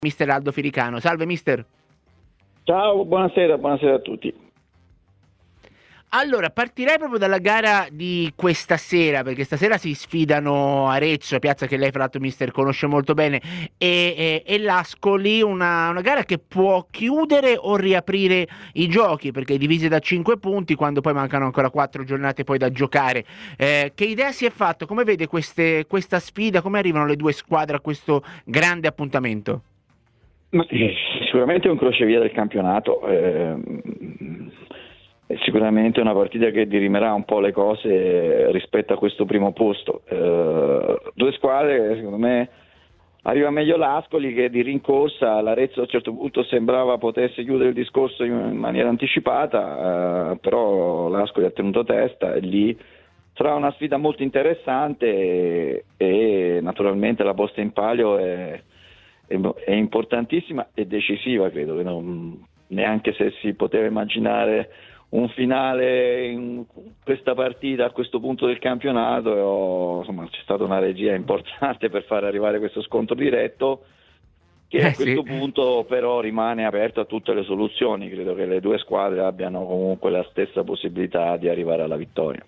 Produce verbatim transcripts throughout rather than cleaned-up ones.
mister Aldo Filicano. Salve mister. Ciao, buonasera, buonasera a tutti. Allora, partirei proprio dalla gara di questa sera, perché stasera si sfidano Arezzo, piazza che lei fra l'altro mister conosce molto bene, e, e, e l'Ascoli, una, una gara che può chiudere o riaprire i giochi, perché è divisa da cinque punti, quando poi mancano ancora quattro giornate poi da giocare. Eh, che idea si è fatto? Come vede queste, questa sfida? Come arrivano le due squadre a questo grande appuntamento? Ma, eh, sicuramente è un crocevia del campionato, eh, è sicuramente una partita che dirimerà un po' le cose rispetto a questo primo posto. Eh, due squadre, secondo me, arriva meglio l'Ascoli che di rincorsa. L'Arezzo a un certo punto sembrava potesse chiudere il discorso in maniera anticipata, eh, però l'Ascoli ha tenuto testa e lì sarà una sfida molto interessante e, e naturalmente la posta in palio è è importantissima e decisiva, credo che non, neanche se si poteva immaginare un finale in questa partita a questo punto del campionato, o, insomma, c'è stata una regia importante per far arrivare questo scontro diretto che Eh, a questo sì. punto però rimane aperto a tutte le soluzioni. Credo che le due squadre abbiano comunque la stessa possibilità di arrivare alla vittoria.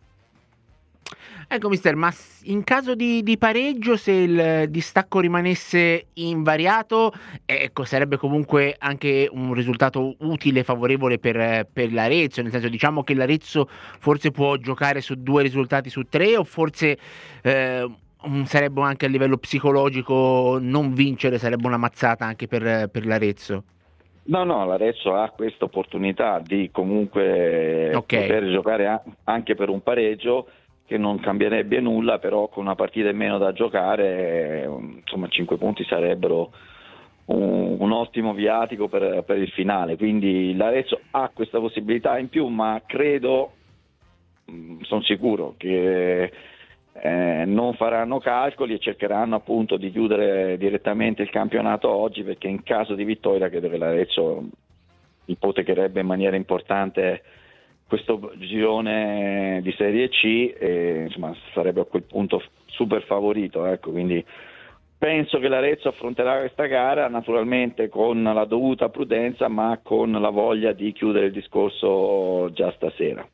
Ecco mister, ma in caso di, di pareggio, se il distacco rimanesse invariato, ecco, sarebbe comunque anche un risultato utile, favorevole per, per l'Arezzo, nel senso, diciamo che l'Arezzo forse può giocare su due risultati su tre, o forse eh, sarebbe anche a livello psicologico non vincere, sarebbe una mazzata anche per, per l'Arezzo? No, no, l'Arezzo ha questa opportunità di comunque Ok. poter giocare a- anche per un pareggio, che non cambierebbe nulla, però con una partita in meno da giocare, insomma, cinque punti sarebbero un, un ottimo viatico per, per il finale. Quindi l'Arezzo ha questa possibilità in più, ma credo, sono sicuro che eh, non faranno calcoli e cercheranno appunto di chiudere direttamente il campionato oggi, perché in caso di vittoria credo che l'Arezzo ipotecherebbe in maniera importante questo girone di Serie C e insomma sarebbe a quel punto super favorito, ecco. Quindi penso che l'Arezzo affronterà questa gara naturalmente con la dovuta prudenza, ma con la voglia di chiudere il discorso già stasera.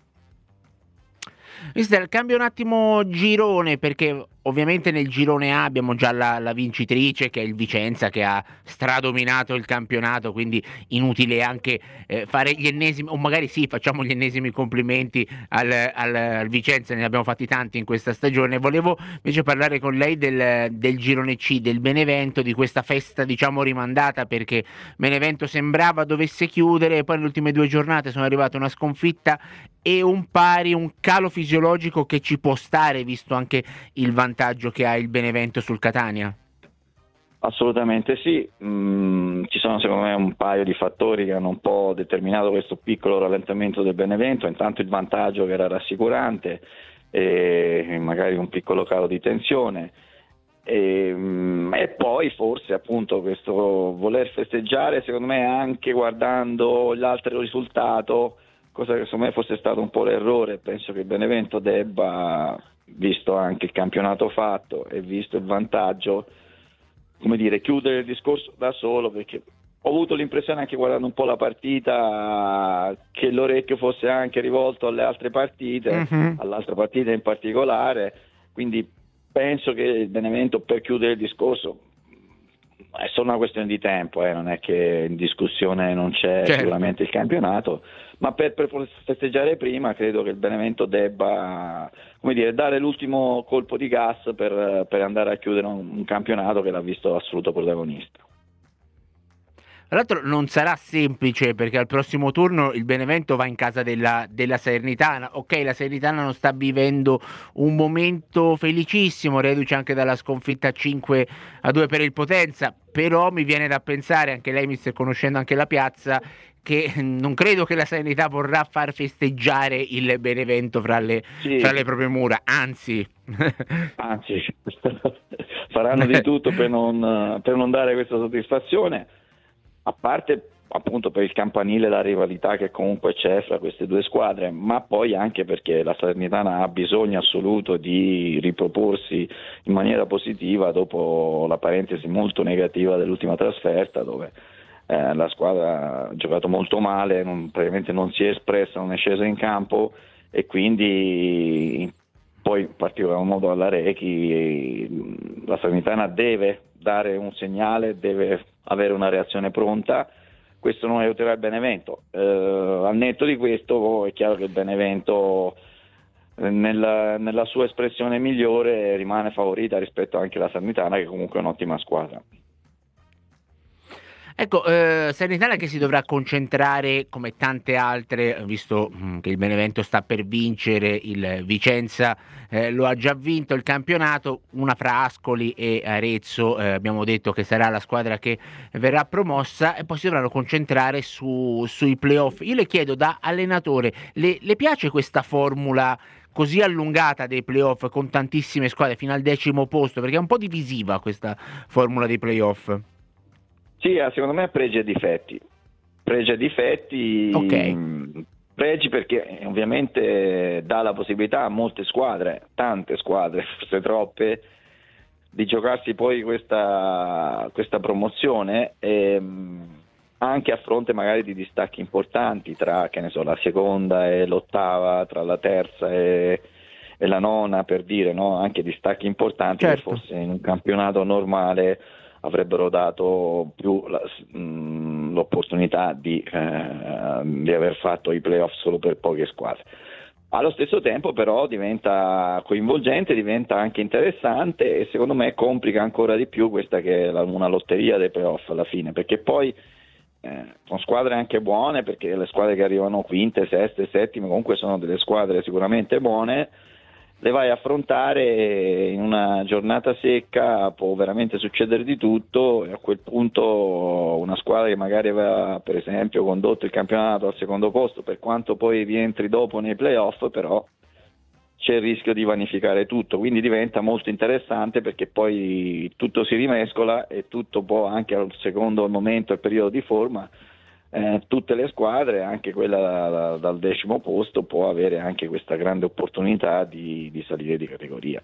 Mister, cambio un attimo girone, perché ovviamente nel girone A abbiamo già la, la vincitrice, che è il Vicenza, che ha stradominato il campionato, quindi inutile anche eh, fare gli ennesimi, o magari sì, facciamo gli ennesimi complimenti al, al, al Vicenza, ne abbiamo fatti tanti in questa stagione. Volevo invece parlare con lei del, del girone C, del Benevento, di questa festa diciamo rimandata, perché Benevento sembrava dovesse chiudere e poi nelle ultime due giornate sono arrivate una sconfitta e un pari, un calo fisiologico che ci può stare, visto anche il vantaggio che ha il Benevento sul Catania. Assolutamente sì, mm, ci sono secondo me un paio di fattori che hanno un po' determinato questo piccolo rallentamento del Benevento. Intanto il vantaggio, che era rassicurante, e magari un piccolo calo di tensione, e, mm, e poi forse appunto questo voler festeggiare, secondo me anche guardando l'altro risultato, cosa che secondo me fosse stato un po' l'errore. Penso che il Benevento debba, visto anche il campionato fatto e visto il vantaggio, come dire, chiudere il discorso da solo, perché ho avuto l'impressione, anche guardando un po' la partita, che l'orecchio fosse anche rivolto alle altre partite, Mm-hmm. all'altra partita in particolare, quindi penso che il Benevento, per chiudere il discorso, è solo una questione di tempo, eh, non è che in discussione non c'è Certo. sicuramente il campionato, ma per, per festeggiare prima credo che il Benevento debba, come dire, dare l'ultimo colpo di gas per, per andare a chiudere un, un campionato che l'ha visto assoluto protagonista. Tra l'altro non sarà semplice, perché al prossimo turno il Benevento va in casa della, della Salernitana. Ok, la Salernitana non sta vivendo un momento felicissimo, reduce anche dalla sconfitta cinque a due per il Potenza, però mi viene da pensare, anche lei mister conoscendo anche la piazza, che non credo che la Salernità vorrà far festeggiare il Benevento fra le, Sì, fra le proprie mura, anzi. anzi faranno di tutto per non, per non dare questa soddisfazione. a parte appunto per il campanile, la rivalità che comunque c'è fra queste due squadre, ma poi anche perché la Salernitana ha bisogno assoluto di riproporsi in maniera positiva dopo la parentesi molto negativa dell'ultima trasferta, dove eh, la squadra ha giocato molto male, non, praticamente non si è espressa, non è scesa in campo, e quindi poi in particolar modo alla Rechi la Salernitana deve dare un segnale, deve avere una reazione pronta. Questo non aiuterà il Benevento. Eh, al netto di questo è chiaro che il Benevento eh, nella, nella sua espressione migliore rimane favorita rispetto anche alla Salernitana, che comunque è un'ottima squadra. Ecco, eh, Salernitana che si dovrà concentrare come tante altre, visto mh, che il Benevento sta per vincere, il Vicenza eh, lo ha già vinto il campionato, una fra Ascoli e Arezzo, eh, abbiamo detto che sarà la squadra che verrà promossa, e poi si dovranno concentrare su, sui playoff. Io le chiedo da allenatore, le, le piace questa formula così allungata dei playoff con tantissime squadre fino al decimo posto, perché è un po' divisiva questa formula dei playoff? Sì, secondo me ha pregi e difetti. Pregi e difetti, ok. Pregi perché ovviamente dà la possibilità a molte squadre, tante squadre, forse troppe, di giocarsi poi questa, questa promozione, e, anche a fronte magari di distacchi importanti tra, che ne so, la seconda e l'ottava, tra la terza e, e la nona, per dire, no? Anche distacchi importanti, certo, che forse in un campionato normale avrebbero dato più la, mh, l'opportunità di, eh, di aver fatto i playoff solo per poche squadre. Allo stesso tempo però diventa coinvolgente, diventa anche interessante, e secondo me complica ancora di più questa che è la, una lotteria dei playoff alla fine, perché poi eh, sono squadre anche buone, perché le squadre che arrivano quinte, seste, settime comunque sono delle squadre sicuramente buone. Le vai a affrontare in una giornata secca, può veramente succedere di tutto, e a quel punto una squadra che magari aveva per esempio condotto il campionato al secondo posto, per quanto poi rientri dopo nei playoff, però c'è il rischio di vanificare tutto, quindi diventa molto interessante, perché poi tutto si rimescola e tutto può, anche al secondo momento, il periodo di forma, Eh, tutte le squadre, anche quella da, da, dal decimo posto, può avere anche questa grande opportunità di, di salire di categoria.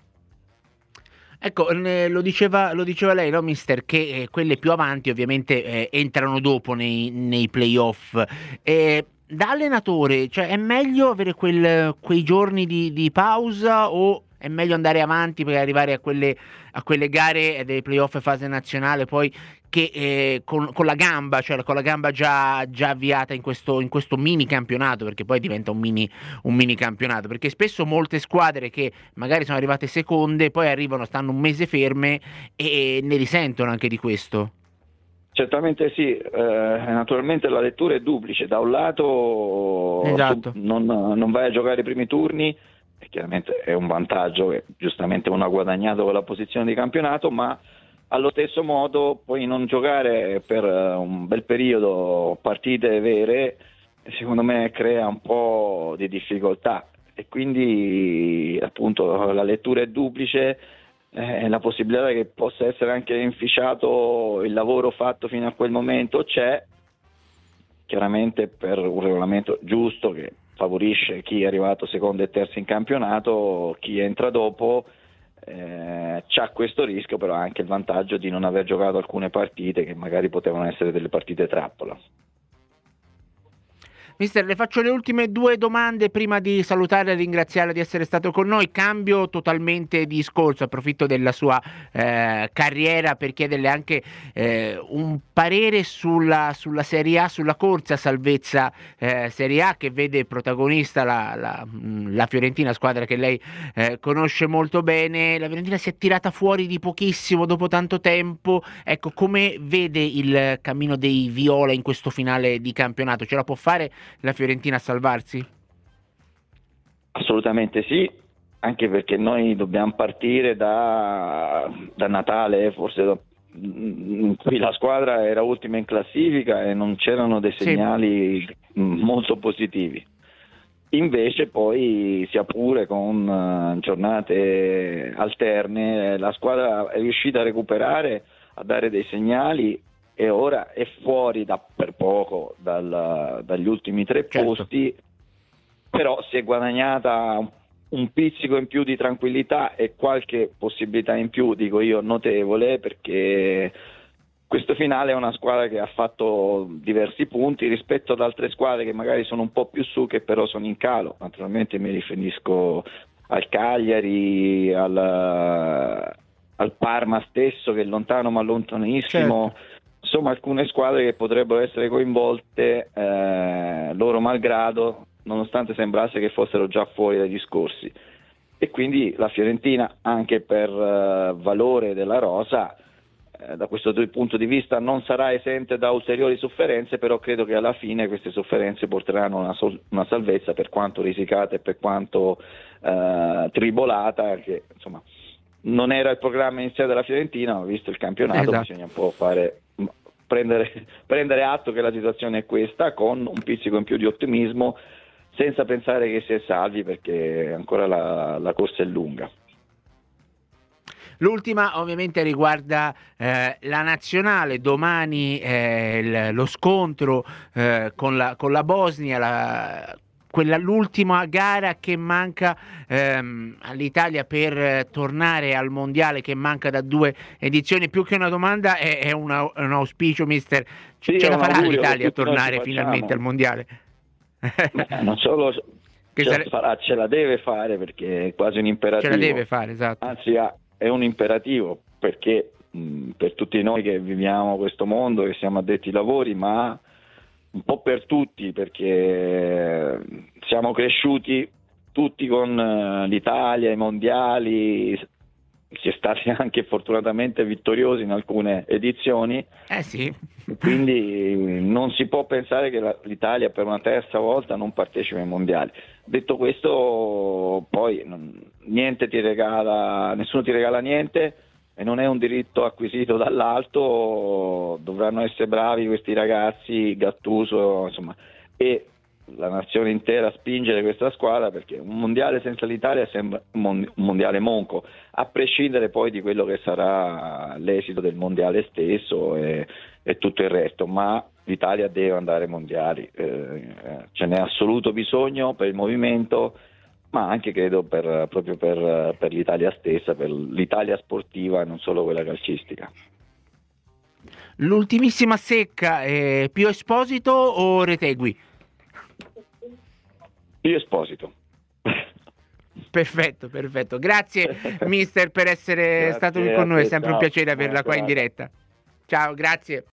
Ecco, lo diceva, lo diceva lei, no, mister, che eh, quelle più avanti ovviamente eh, entrano dopo nei, nei playoff. Eh, da allenatore, cioè, è meglio avere quel, quei giorni di, di pausa, o è meglio andare avanti per arrivare a quelle, a quelle gare dei playoff fase nazionale, poi che eh, con, con la gamba, cioè con la gamba già, già avviata in questo, in questo mini campionato, perché poi diventa un mini, un mini campionato, perché spesso molte squadre che magari sono arrivate seconde poi arrivano, stanno un mese ferme e ne risentono anche di questo. Certamente sì, eh, naturalmente la lettura è duplice: da un lato esatto, tu non, non vai a giocare i primi turni, e chiaramente è un vantaggio che giustamente uno ha guadagnato con la posizione di campionato, ma allo stesso modo poi non giocare per un bel periodo partite vere, secondo me crea un po' di difficoltà, e quindi appunto la lettura è duplice. Eh, la possibilità che possa essere anche inficiato il lavoro fatto fino a quel momento c'è, chiaramente per un regolamento giusto che favorisce chi è arrivato secondo e terzo in campionato. Chi entra dopo eh, c'ha questo rischio, però ha anche il vantaggio di non aver giocato alcune partite che magari potevano essere delle partite trappola. Mister, le faccio le ultime due domande prima di salutare e ringraziarla di essere stato con noi. Cambio totalmente di discorso, approfitto della sua eh, carriera per chiederle anche eh, un parere sulla, sulla Serie A, sulla corsa salvezza eh, Serie A, che vede protagonista la, la, la Fiorentina, squadra che lei eh, conosce molto bene. La Fiorentina si è tirata fuori di pochissimo dopo tanto tempo. Ecco, come vede il cammino dei viola in questo finale di campionato? Ce la può fare la Fiorentina a salvarsi? Assolutamente sì, anche perché noi dobbiamo partire da, da Natale, forse da, in cui la squadra era ultima in classifica e non c'erano dei segnali sì. molto positivi. Invece poi, sia pure con uh, giornate alterne, la squadra è riuscita a recuperare, a dare dei segnali, e ora è fuori da per poco dal, dagli ultimi tre Certo. posti, però si è guadagnata un, un pizzico in più di tranquillità e qualche possibilità in più, dico io, notevole, perché questo finale è una squadra che ha fatto diversi punti rispetto ad altre squadre che magari sono un po' più su, che però sono in calo. Naturalmente mi riferisco al Cagliari, al, al Parma stesso, che è lontano ma lontanissimo. Certo. Insomma, alcune squadre che potrebbero essere coinvolte, eh, loro malgrado, nonostante sembrasse che fossero già fuori dai discorsi. E quindi la Fiorentina, anche per eh, valore della rosa, eh, da questo punto di vista non sarà esente da ulteriori sofferenze, però credo che alla fine queste sofferenze porteranno una, sol- una salvezza, per quanto risicata e per quanto eh, tribolata, che insomma non era il programma iniziale della Fiorentina, ma visto il campionato Esatto. bisogna un po' fare prendere, prendere atto che la situazione è questa, con un pizzico in più di ottimismo, senza pensare che si è salvi, perché ancora la, la corsa è lunga. L'ultima ovviamente riguarda eh, la nazionale, domani eh, il, lo scontro eh, con, la, con la Bosnia, la, quella, l'ultima gara che manca ehm, all'Italia per eh, tornare al mondiale, che manca da due edizioni. Più che una domanda è, è, una, è un auspicio, mister. Sì, Ce è la un farà augurio l'Italia a che tutti noi ci tornare finalmente facciamo. al mondiale? Beh, non solo Che ce la sare- farà, ce la deve fare, perché è quasi un ce la deve imperativo. fare, esatto. Anzi, ha- è un imperativo, perché mh, per tutti noi che viviamo questo mondo, che siamo addetti ai lavori, ma un po' per tutti, perché siamo cresciuti tutti con eh, l'Italia, i mondiali, si è stati anche fortunatamente vittoriosi in alcune edizioni, Eh sì. quindi non si può pensare che la- l'Italia per una terza volta non partecipi ai mondiali. Detto questo, poi non- niente ti regala, nessuno ti regala niente, e non è un diritto acquisito dall'alto. Dovranno essere bravi questi ragazzi, Gattuso, insomma, e la nazione intera a spingere questa squadra, perché un mondiale senza l'Italia sembra un mon- un mondiale monco, a prescindere poi di quello che sarà l'esito del mondiale stesso e, e tutto il resto, ma l'Italia deve andare ai mondiali, eh, ce n'è assoluto bisogno per il movimento, ma anche credo per, proprio per, per l'Italia stessa, per l'Italia sportiva e non solo quella calcistica. L'ultimissima secca, eh, Pio Esposito o Retegui? Io Esposito. Perfetto, perfetto. Grazie mister per essere stato qui Grazie con a noi, è te, sempre un ciao, piacere buona averla qua in serata. diretta. Ciao, grazie.